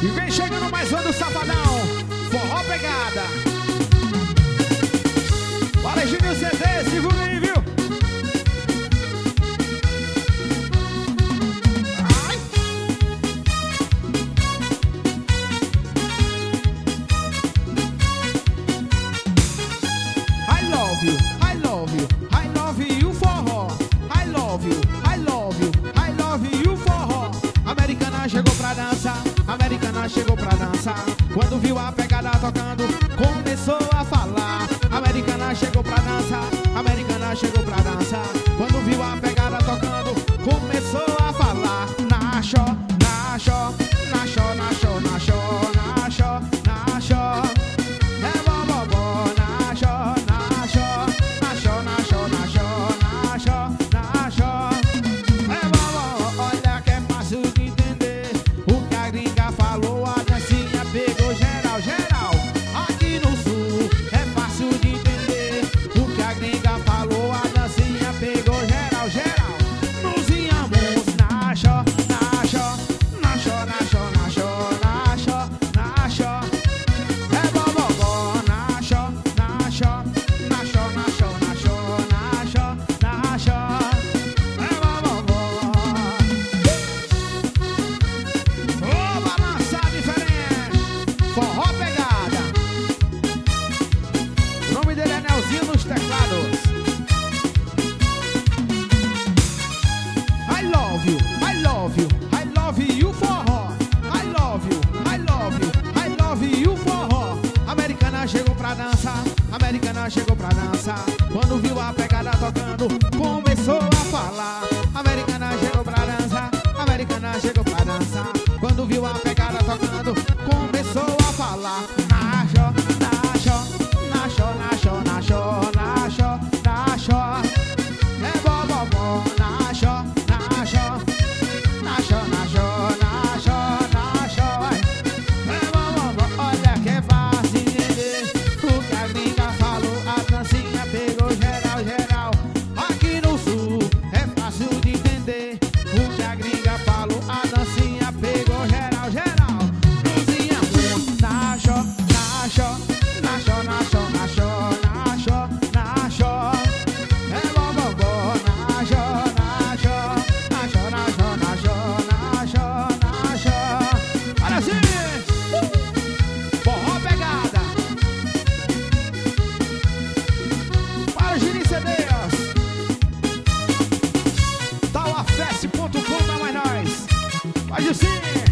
E vem chegando mais um do Safadão, Forró Pegada. Fala, Júnior CD, divulga aí, viu? Ai. I love you, I love you, I love you, forró. I love you, I love you, I love you, forró. Americana chegou pra dançar, americana chegou pra dançar. Quando viu a pegada tocando, começou a falar. Americana chegou pra dançar, americana chegou pra dançar. Quando viu a pegada tocando, começou a falar. Naxó, naxó, naxó, naxó, naxó, naxó, naxó. É bom, bom, bom, naxó, naxó, naxó, naxó, naxó, naxó, naxó. É bom, bom, olha que é fácil de entender o que a gringa falou, a dancinha pegou geral, geral. Aqui no sul é fácil de entender o que a gringa falou, a dancinha pegou geral, geral. Nos íamos naxó, naxó, naxó, naxó, naxó, naxó, naxó. É bom, bom, bom, naxó, naxó, naxó, naxó, naxó, naxó, naxó. É bom, bom, bom. Ô, balançar diferente, Forró Pegada. O nome dele é Nelzinho nos teclados. I love you, I love you, I love you, forró. I love you, I love you, I love you, forró. Americana chegou pra dançar, americana chegou pra dançar. Quando viu a pegada tocando, começou a falar. Americana chegou pra dançar, americana chegou pra dançar. Quando viu a pegada tocando, começou a falar. Naxó, naxó, naxó, naxó, naxó, naxó, naxó. É bom, bom, bom, naxó, naxó, naxó, naxó, naxó, naxó. É bom, bom, bom, olha que é fácil de entender o que a gringa falou, a dancinha pegou geral, geral. Aqui no sul é fácil de entender o que a gringa falou, a dancinha pegou geral, geral. Luzinha muito, naxó, naxó, naxó, naxó, naxó, naxó, naxó. É bom, bom, bom, naxó, naxó, naxó, naxó, naxó, naxó, naxó. Olha assim, Forró Pegada. Para os Júnior CDs, Tauafest.com, não é mais nós. Pode sim.